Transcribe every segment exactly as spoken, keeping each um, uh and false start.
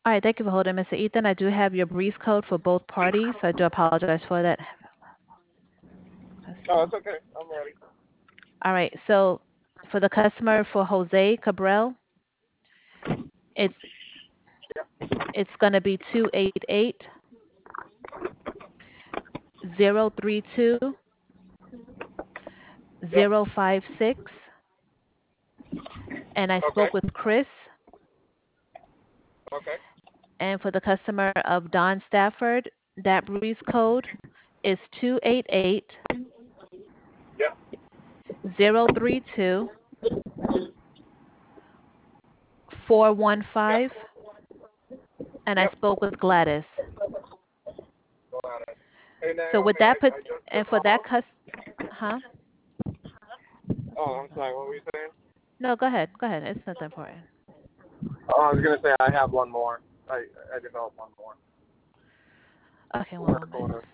All right, thank you for holding, Mister Ethan. I do have your breeze code for both parties, so I do apologize for that. Oh, it's okay. I'm ready. All right, so for the customer for Jose Cabral, it's it's going to be two eight eight zero three two Yep. zero five six, and I Okay. spoke with Chris. Okay. And for the customer of Don Stafford, that breeze code is two eight eight Yep. zero three two four one Yep. five, and I Yep. spoke with Gladys. Got it. Hey So with Naomi, that I, put I just and took for that off. cus huh? Oh, I'm sorry. What were you saying? No, go ahead. Go ahead. It's not that important. Oh, I was gonna say I have one more. I I developed one more. Okay, one Work moment. order.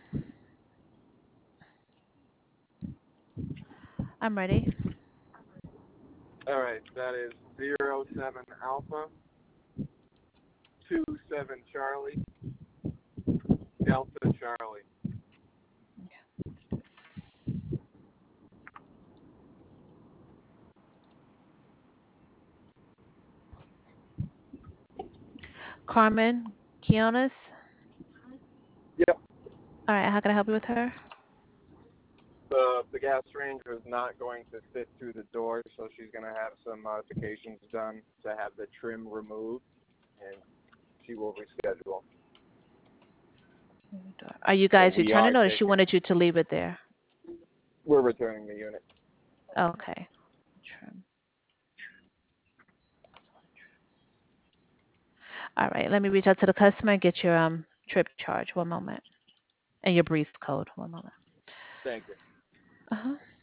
I'm ready. All right. That is zero seven Alpha two seven Charlie Delta Charlie. Carmen Quiones. Yep. All right, how can I help you with her? The the gas range was not going to fit through the door, so she's gonna have some modifications done to have the trim removed, and she will reschedule. Are you So guys we are returning or she taking. wanted you to leave it there? We're returning the unit. Okay. Trim. All right, let me reach out to the customer and get your um trip charge. One moment. And your breeze code. One moment. Thank you. Uh-huh.